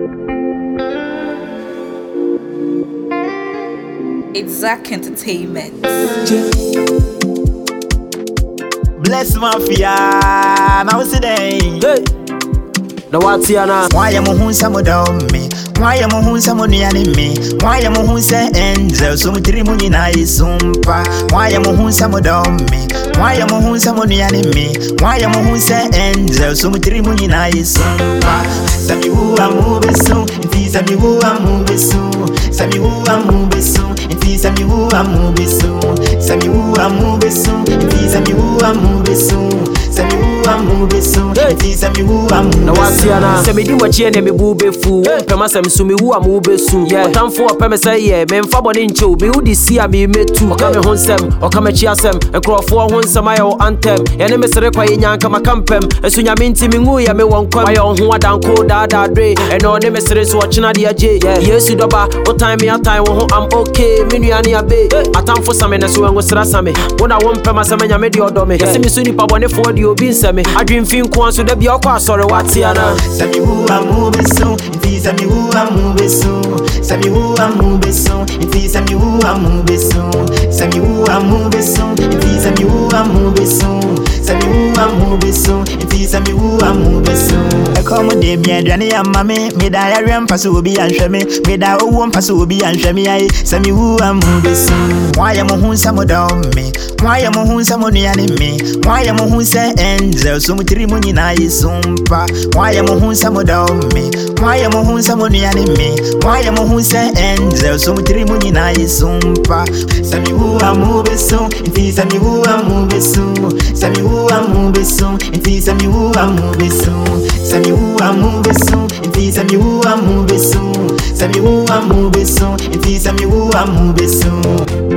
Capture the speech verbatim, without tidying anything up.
It's Zach Entertainment. Bless Mafia, now today. Hey, the what's here now? Why am I who some of me? Why am I who some of the enemy? Why am I who say angel? So much money na isumpa. Why am I who some of me? Why am I who some of the enemy? Why am I who say angel? So much money na isumpa. Sami who am moving soon. If he's a me who am moving soon. Sami who am moving soon. If he's a me who am moving soon. Sami who am moving soon. If he's a me who am moving soon. Sami who am moving soon. If he's a me who am moving soon. The what's here now? Sami di mochi ne me bube fu. Pema sami sumi who am moving soon. Yeah, otamfo opeme say yeah. Me mfa boni nche obi udi si a me metu. Oka me honsem, oka me chiasem. Enkrofo honsem ayo anthem. Yene me sere kwa yenyanka makampem. Ensu nyame nti me ngu ya me wonkwa. Ayo ho adanko da da dre. Eno ne me sere so ochina de aje. Yesu doba, o time me a time wo I'm okay. Me nuane abe. Atamfo same ne so engo sra same. Wona wo mpema same nyame de odo me. Yesi me so nipa bone fo de obi nsame. Adwin fin ko so da bia okwa asore watia na. Sami who am moving soon. If he's a me who am moving soon. Sami who am moving soon. If he's a me who am moving soon. Sami who am moving soon. If he's a me who am moving soon. Sami who am moving soon. If he's a me who am moving soon. I come with them, yeah, Danny and Mammy. Me die a ram pass will be and shame. Me die a one pass will be and shame. I Sami who am moving soon. Why am I who some down me? Why am I who some money enemy? Why am I who say angel? So much money na isumpa. Why am I who some down me? Why am I who some money enemy? Why am I who say angel? So much money na isumpa. Sami who am moving soon. If he's a me who am moving soon. Sami who am moving soon. If he's a me who am moving soon. Sami who am moving soon. If he's a me who am moving soon. Sami who am moving soon. If he's a me who am moving soon.